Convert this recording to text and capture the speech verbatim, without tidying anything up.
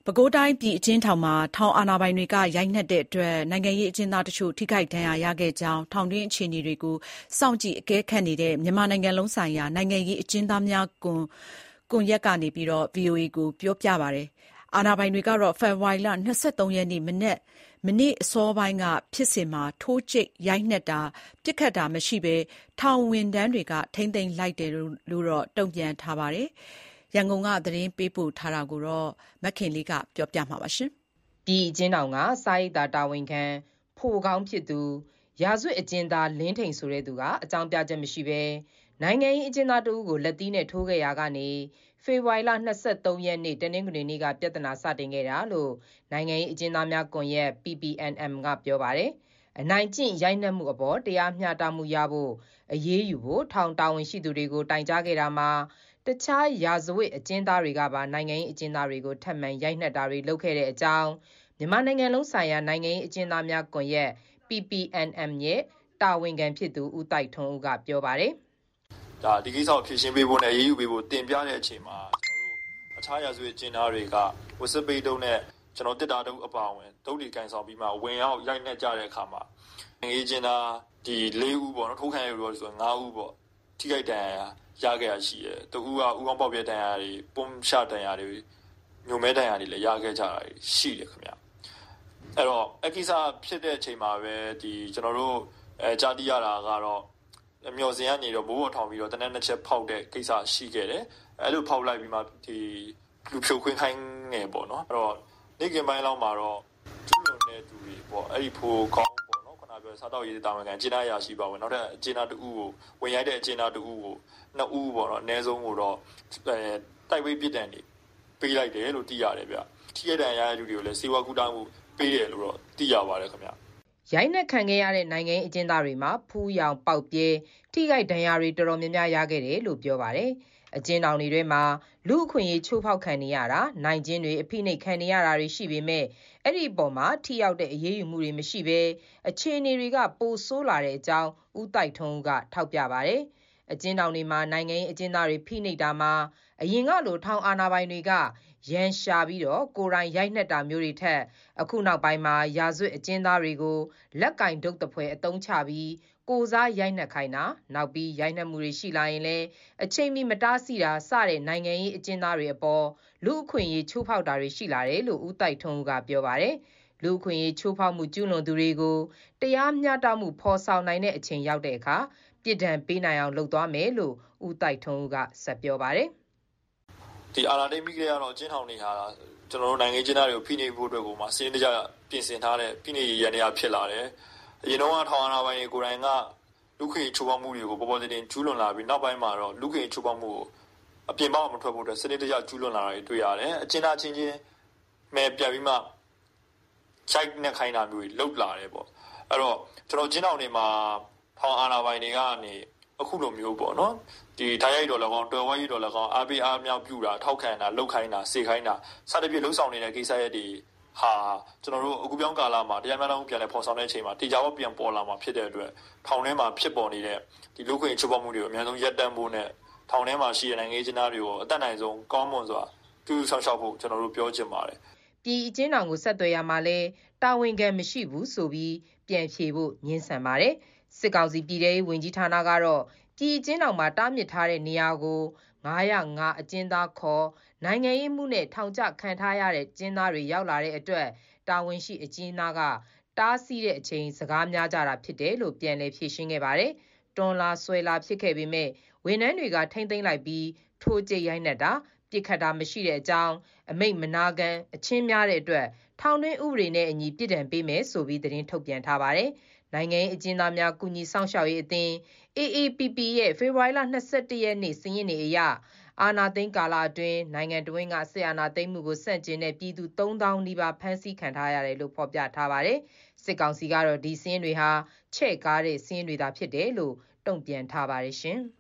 ပဲခူးတိုင်းပြည်အကျဉ်းထောင်မှာထောင်အာဏာပိုင်တွေကရိုက်နှက်တဲ့အတွက်နိုင်ငံရေးအကျဉ်းသားတချို့ထိခိုက်ဒဏ်ရာရခဲ့ကြောင်းထောင်တွင်းအခြေအနေတွေကိုစောင့်ကြည့်အကဲခတ်နေတဲ့မြန်မာနိုင်ငံလုံးဆိုင်ရာနိုင်ငံရေးအကျဉ်းသားများကွန်ရက်က ဗွီအိုအေကိုပြောပါတယ်။ အာဏာပိုင်တွေကတော့ဖေဖော်ဝါရီလ၂၃ရက်နေ့မနေ့အစောပိုင်းကဖြစ်စဉ်မှာထိုးကြိတ်ရိုက်နှက်တာပစ်ခတ်တာမရှိဘဲထောင်ဝန်ထမ်းတွေကထိန်းသိမ်းလိုက်တယ်လို့တုံ့ပြန်ထားပါတယ်။ ရန်ကုန်ကသတင်းပေးပို့ထားတာကိုမခင်လေးကပြောပြပါမယ်။ ပြည်အကျဉ်းထောင်ကစာရေးတာတာဝန်ခံဖိုကောင်းဖြစ်သူရာဇဝတ်အကျဉ်းသားလင်းထိန်ဆိုတဲ့သူကအကြောင်းပြချက်မရှိဘဲနိုင်ငံရေးအကျဉ်းသားတဦးကိုလက်သီးနဲ့ထိုးခဲ့ရာကနေဖေဖော်ဝါရီလ၂၃ရက်နေ့တနင်္ဂနွေနေ့ကပြဿနာစတင်ခဲ့တာလို့နိုင်ငံရေးအကျဉ်းသားများကွန်ရက် ပီ ပီ အန် အမ် ကပြောပါတယ်။ အနိုင်ကျင့်ရိုက်နှက်မှုအပေါ်တရားမျှတမှုရဖို့အရေးယူဖို့ထောင်တာဝန်ရှိသူတွေကိုတိုင်ကြားခဲ့တာမှာတခြားရာဇဝတ်အကျဉ်းသားတွေကပါနိုင်ငံရေးအကျဉ်းသားတွေကိုထပ်မံရိုက်နှက်တာတွေလုပ်ခဲ့တဲ့အကြောင်းမြန်မာနိုင်ငံလုံးဆိုင်ရာနိုင်ငံရေးအကျဉ်းသားများကွန်ရက် ပီ ပီ အန် အမ် ရဲ့တာဝန်ခံဖြစ်သူဦးသိုက်ထွန်းဦးကပြောပါတယ်။ "ဒါဒီကိစ္စကိုဖြေရှင်းပေးဖို့နဲ့အရေးယူပေးဖို့တင်ပြတဲ့အချိန်မှာအခြားရာဇဝတ်အကျဉ်းသားတွေကဝတ်စပိတ်တုံးနဲ့ကျွန်တော်တစ်တာတုပ်အပါအဝင်တုပ်တွေကင်ဆောင်ပြီးမှဝင်ရောက်ရိုက်နှက်ကြတဲ့အခါမှာနိုင်ငံရေးအကျဉ်းသားဒီလေးဦးပေါ့နော်ထိုးခံရလို့ဆိုငါးဦးပေါ့ထိခိုက်ဒဏ်ရာရခဲ့ရရှိတယ်။တဦးကဦးခေါင်းပေါက်ပြဲဒဏ်ရာတွေပုံရှဒဏ်ရာတွေညိုမဲဒဏ်ရာတွေလည်းရခဲ့ကြတာရှိတယ်ခင်ဗျ။အဲ့တော့အကိစ္စဖြစ်တဲ့အချိန်မှာပဲဒီကျွန်တော်တို့အဲကြားသိရတာကတော့မျော်စင်ကနေတော့ဘိုးဘော်ထောင်ပြီးတော့တနက်နှစ်ချက်ဖောက်တဲ့ကိစ္စရှိခဲ့တယ်။အဲ့လိုဖောက်လိုက်ပြီးမှဒီလူဖြိုခွင်းခိုင်းနေပေါ့နော်။အဲ့တော့နေ့ကပိုင်းလောက်မှာတော့ကျူးလွန်တဲ့သူတွေပေါ့အဲ့ဒီဖိုးကောင်းပေါ့နော်ခဏပြောစားတော့ရေးတာဝန်ခံကျင်းသားရရှိပါဝင်နောက်ထပ်အကျဉ်းသားတဦးကိုဝင်ရိုက်တဲ့အကျဉ်းသားတဦးကိုနှစ်ဦးပေါ့နော်အနည်းဆုံးကိုတော့အဲတိုက်ဝေးပြစ်ဒဏ်တွေပေးလိုက်တယ်လို့သိရတယ်ဗျ။ထိရတဲ့ရတဲ့လူတွေကိုလည်းစေဝါကူတာမှုပေးတယ်လို့တော့သိရပါတယ်ခင်ဗျ။ရိုက်နှက်ခံခဲ့ရတဲ့နိုင်ငံရေးအကျဉ်းသားတွေမှာဖူးယောင်ပေါက်ပြဲထိခိုက်ဒဏ်ရာတွေတော်တော်များများရခဲ့တယ်လို့ပြောပါတယ်။အကျဉ်းထောင်တွေထဲမှာလူအခွင့်အရေးချိုးဖောက်ခံနေရတာနိုင်ကျဉ်းတွေအဖိနှိပ်ခံနေရတာတွေရှိပေမဲ့အဲ့ဒီအပေါ်မှာထိရောက်တဲ့အရေးယူမှုတွေမရှိဘဲအခြေအနေတွေကပိုဆိုးလာတဲ့အကြောင်းဦးသိုက်ထွန်းဦးကထောက်ပြပါတယ်။အကျဉ်းထောင်တွေမှာနိုင်ငံရေးအကျဉ်းသားတွေဖိနှိပ်တာမှာအရင်ကလိုထောင်အာဏာပိုင်တွေကရန်ရှာပြီးတော့ကိုယ်တိုင်ရိုက်နှက်တာမျိုးတွေထက်အခုနောက်ပိုင်းမှာရာဇဝတ်အကျဉ်းသားတွေကိုလက်ကင်ဒုတ်သဖွယ်အသုံးချပြီးကိုယ်စားရိုက်နှက်ခိုင်းတာနောက်ပြီးရိုက်နှက်မှုတွေရှိလာရင်လည်းအချိန်မီမတားဆီးတာစတဲ့နိုင်ငံရေးအကျဉ်းသားတွေအပေါ်လူအခွင့်အရေးချိုးဖောက်တာတွေရှိလာတယ်လို့ဦးသိုက်ထွန်းဦးကပြောပါတယ်။လူအခွင့်အရေးချိုးဖောက်မှုကျူးလွန်သူတွေကိုတရားမျှတမှုဖော်ဆောင်နိုင်တဲ့အချိန်ရောက်တဲ့အခါပြစ်ဒဏ်ပေးနိုင်အောင်လုပ်သွားမယ်လို့ဦးသိုက်ထွန်းဦးကဆက်ပြောပါတယ်။ဒီအာဏာသိမ်းပြီးကြတော့အကျဉ်းထောင်တွေဟာကျွန်တော်တို့နိုင်ငံရေးကျဉ်းသားတွေကိုဖိနှိပ်ဖို့အတွက်ကိုမှစီးရင်တကြပြင်ဆင်ထားတဲ့ဖိနှိပ်ရန်တရားဖြစ်လာတယ်။အရင်တော့ထောင်အာဏာပိုင်တွေကိုယ်တိုင်ကလူခွင့်ချိုးဖောက်မှုတွေကိုပေါ်ပေါ်တင်တင်ကျူးလွန်လာပြီးနောက်ပိုင်းမှာတော့လူခွင့်ချိုးဖောက်မှုကိုအပြင်ပေါက်မထွက်ဖို့အတွက်စနစ်တကျကျူးလွန်လာတာတွေတွေ့ရတယ်။အကျဉ်းသားချင်းချင်းမဲ့ပြန်ပြီးမှချိုက်နဲ့ခိုင်းတာမျိုးတွေလောက်လာတယ်ပေါ့။အဲ့တော့ကျွန်တော်ကျဉ်းထောင်တွေမှာထောင်အာဏာပိုင်တွေကနေအခုလိုမျိုးပေါ့နော်ဒီဓာတ်ရိုက်တော်၎င်းတော်ဝါရီတော်၎င်းအားပေးအားမြောက်ပြူတာထောက်ခံတာလှုပ်ခိုင်းတာစေခိုင်းတာစသဖြင့်လှုပ်ဆောင်နေတဲ့ကိစ္စရပ်တွေဟာကျွန်တော်တို့အခုပြောင်းကာလမှာတရားမျှတမှုပြန်လည်ဖော်ဆောင်တဲ့အချိန်မှာတေချာဘောပြန်ပေါ်လာမှာဖြစ်တဲ့အတွက်ထောင်ထဲမှာဖြစ်ပေါ်နေတဲ့ဒီလူခွင့်ချိုးဖောက်မှုတွေကိုအများဆုံးရပ်တန့်ဖို့နဲ့ထောင်ထဲမှာရှိတဲ့နိုင်ငံရေးကျဉ်းသားတွေကိုအသက်နိုင်ဆုံးကောင်းမွန်စွာတူတူဆောင်ရှောက်ဖို့ကျွန်တော်တို့ပြောချင်ပါတယ်။ပြည်အကျဉ်းထောင်ကိုဆက်သွယ်ရမှာလဲတာဝန်ခံမရှိဘူးဆိုပြီးပြန်ဖြေဖို့ညှင်းဆန်ပါတယ်။စစ်ကောင်စီပြည်ထောင်ရေးဝန်ကြီးဌာနကတော့ပြည်အကျဉ်းထောင်မှာတားမြစ်ထားတဲ့နေရာကိုငါး၀၅အကျဉ်းသားခေါ်နိုင်ငံရေးမှုနဲ့ထောင်ချခံထားရတဲ့ကျဉ်းသားတွေရောက်လာတဲ့အတွက်တာဝန်ရှိအကျဉ်းသားကတားဆီးတဲ့အချိန်စကားများကြတာဖြစ်တယ်လို့ပြန်လည်ဖြေရှင်းခဲ့ပါတယ်။တွန်းလာဆွဲလာဖြစ်ခဲ့ပေမဲ့ဝန်ထမ်းတွေကထိမ့်သိမ်းလိုက်ပြီးထိုးကြိတ်ရိုက်နှက်တာပြစ်ခတ်တာမရှိတဲ့အကြောင်းအမိတ်မနာခံအချင်းများတဲ့အတွက်ထောင်တွင်းဥပဒေနဲ့အညီပြစ်ဒဏ်ပေးမယ်ဆိုပြီးသတင်းထုတ်ပြန်ထားပါတယ်။နိုင်ငံရေးအကျဉ်းသားများကုညီဆောင်ရှောက်ရေးအသင်း အေအေပီပီ ရဲ့ဖေဖော်ဝါရီလ၂၁ရက်နေ့စာရင်းတွေအရအာဏာသိမ်းကာလအတွင်းနိုင်ငံတွင်းကစစ်အာဏာသိမ်းမှုကိုဆန့်ကျင်တဲ့ပြည်သူသုံးသောင်းနီးပါးဖမ်းဆီးခံထားရတယ်လို့ဖော်ပြထားပါတယ်။စစ်ကောင်စီကတော့ဒီစာရင်းတွေဟာချဲ့ကားတဲ့စာရင်းတွေသာဖြစ်တယ်လို့တုံ့ပြန်ထားပါတယ်ရှင်။